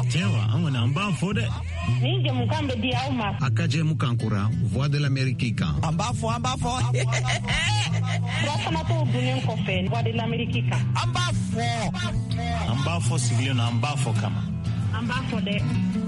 Tiens, on a un bas fode. Ni je mukambe di auma. Akaje mukankura, voix de l'Amérique. En bas fo. Rafana to dunen ko fe, voix de l'Amérique. En bas fo siglio na en bas fo kama. En bas fode.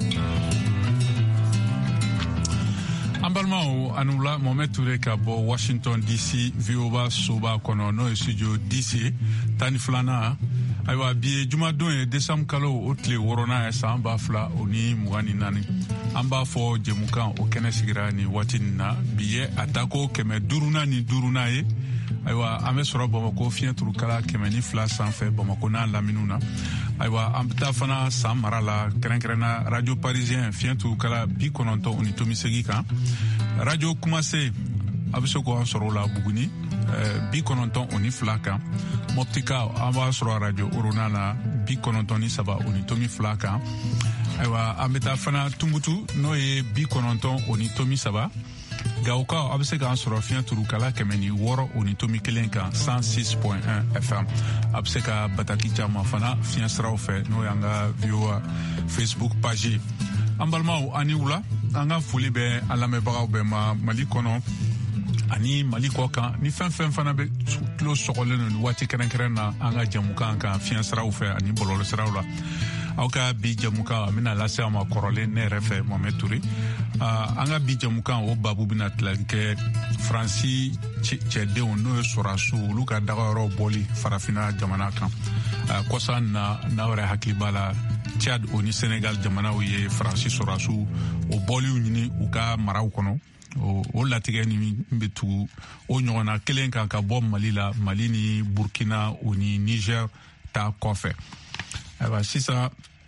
Ambalmao anula Mohamed Touré ka bɔ Washington DC VOA soba kɔnɔ n'o ye studio DC tani filana ayiwa bi ye jumadon ye décembre kalo o tile 6nan ye san 2024 an b'a fɔ jɛmukan o kɛnɛ sigira ni waati nin na bi ye a tako 505 ye ayiwa an bɛ sɔrɔ Bamako fiɲɛ turukala 102 sanfɛ Bamako n'a laminiw na ayiwa an bɛ taa fana san mara la kɛrɛnkɛrɛnna radio parisien fiɲɛ turukala 98.8 kan radio Kumase a bɛ se k'an sɔrɔ o la Buguni 92 kan Moptika an b'a sɔrɔ radio Orona la 93.2 kan ayiwa an bɛ taa fana Tunbutu n'o ye 93 Gauka a bɛ se k'an sɔrɔ fiɲɛ turukala 106.1 kan 106.1 FM a bɛ se ka bataki caman fana fiɲɛ siraw fɛ n'o y'an ka VOA Facebook page an balimaw ani wula an ka foli bɛ an lamɛnbagaw bɛɛ ma Mali kɔnɔ ani Mali kɔ kan ni fɛn fana bɛ tulo sɔgɔlen don waati kɛrɛnkɛrɛn na an ka jamukan kan fiɲɛ siraw fɛ ani bɔlɔlɔ siraw la aw ka bi jamukan an bɛna lase aw ma kɔrɔlen ne yɛrɛ fɛ Mohamed Touré an ka bi jamukan o babu bɛna tilali kɛ Faransi cɛdenw n'o ye sɔrɔdasiw olu ka dagayɔrɔ bɔli farafinna jamana kan kɔsa na n'aw yɛrɛ hakili b'a la Tchad o ni Senegal jamanaw ye Faransi sɔrɔdasiw o bɔliw ɲini u ka maraw kɔnɔ o latigɛ ni bɛ tugu o ɲɔgɔnna kelen kan ka bɔ Mali la Mali ni Burkina o ni Niger ta kɔfɛ ayiwa sisan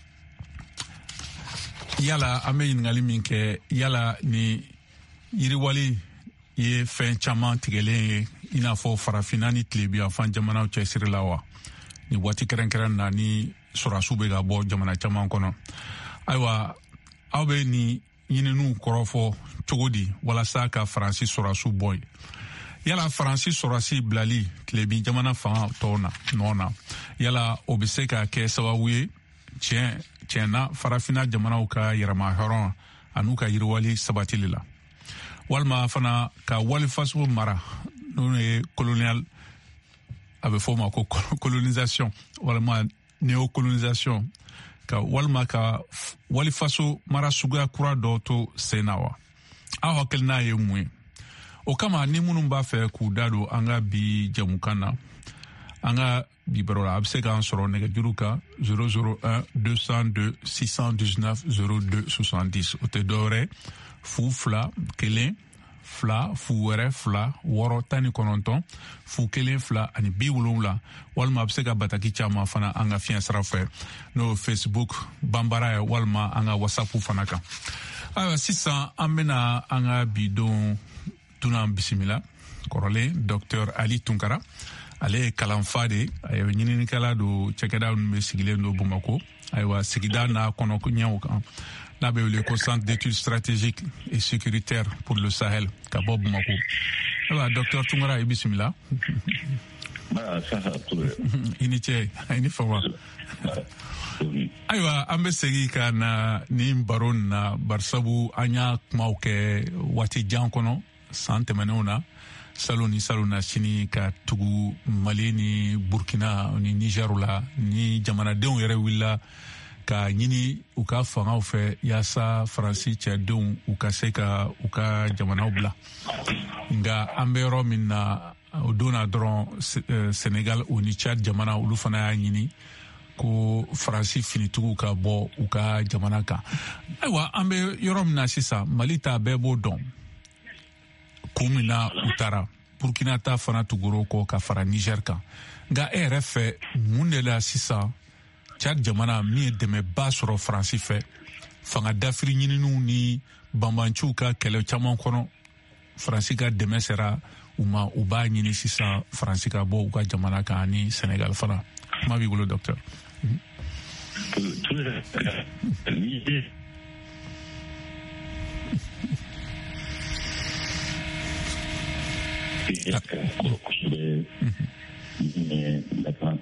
yala an bɛ ɲininkali min kɛ yala ni yiriwali ye fɛn caman tigɛlen ye i n'a fɔ farafinna ni tilebinyanfan jamanaw cɛsiri la wa ni waati kɛrɛnkɛrɛn na ni sɔrɔdasiw bɛ ka bɔ jamana caman kɔnɔ ayiwa aw bɛ ni ɲininiw kɔrɔfɔ cogo di walasa ka Faransi sɔrɔdasiw bɔ yen yala Faransi sɔrɔdasi bilali tilebin jamana fanga tɔw na nɔ na yala o bɛ se ka kɛ sababu ye tiɲɛna farafinna jamanaw ka yɛrɛma hɔrɔn an'u ka yiriwali sabatili la walima fana ka walifaso mara n'o ye colonial a bɛ fɔ o ma ko colonisation walima néocolonisation ka walima ka walifaso mara suguya kura dɔ to sen na wa aw hakilina ye mun ye o kama ni minnu b'a fɛ k'u da don an ka bi jamukan na an ka bi baro la a bɛ se k'an sɔrɔ nɛgɛjuru kan 001 202 619 02 70 o tɛ dɔwɛrɛ 2 1 2 0 2 6 19 0 1 2 ani 70 walima a bɛ se ka bataki caman fana an ka fiɲɛ sira fɛ n'o Facebook banbara ye walima an ka WhatsApp fana kan ayiwa sisan an bɛna an ka bidon dunan bisimila kɔrɔlen Dr Ali Tunkara ale ye kalanfa de a ye ɲininikɛla don cɛkɛda ninnu bɛ sigilen don Bamako ayiwa sigida n'a kɔnɔ ɲɛw kan n'a bɛ wele ko Centre d'études stratégiques et sécuritaires pour le Sahel ka bɔ Bamako ayiwa Dr Tunkara i bisimila i ni ce a ni fama ayiwa an bɛ segin ka na nin baro na barisabu an y'a kumaw kɛ waati jan kɔnɔ san tɛmɛnenw na salon na sini ka tugu Mali ni Burkina ni Niger la ni jamanadenw yɛrɛ wulila ka ɲini u ka fangaw fɛ yaasa Faransi cɛdenw u ka se ka u ka jamanaw bila nka an bɛ yɔrɔ min na o don na dɔrɔn Senegal o ni Tchad jamana olu fana y'a ɲini ko Faransi finitigiw ka bɔ u ka jamana kan ayiwa an bɛ yɔrɔ min na sisan Mali ta bɛɛ b'o dɔn kun min na u taara Burkina ta fana tugura kɔ ka fara Niger kan nka e yɛrɛ fɛ mun de la sisan Tchad jamana min ye dɛmɛba sɔrɔ Faransi fɛ fanga dafiri ɲininiw ni banbanciw ka kɛlɛ caman kɔnɔ Faransi ka dɛmɛ sera u ma u b'a ɲini sisan Faransi ka bɔ u ka jamana kan ani Senegal fana kuma b'i bolo docteur